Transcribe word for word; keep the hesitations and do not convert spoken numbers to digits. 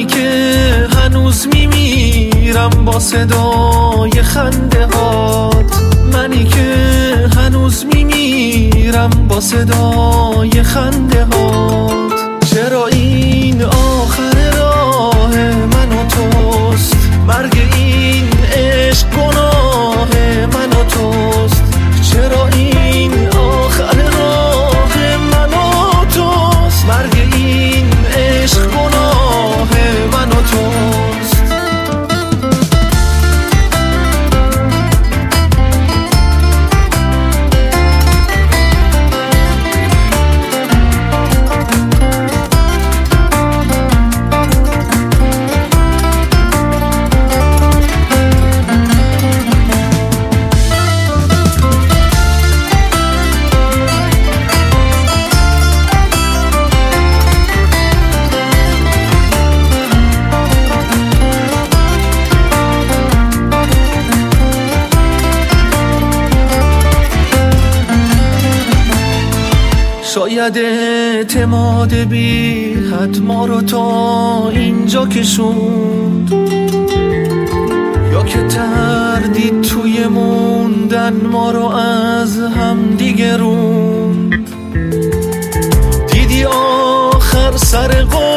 منی که هنوز میمیرم با صدای خنده هات، منی که هنوز میمیرم با صدای خنده هات. چرا این آخر راه من و توست، مرگ این عشق گناه من و توست. چرا این آخر راه من و توست، مرگ این عشق گناه من و توست. شاید اعتماد بی حد ما رو تا اینجا کشوند، یا که تردید توی موندن ما رو از هم دیگه روند. دیدی آخر سر قول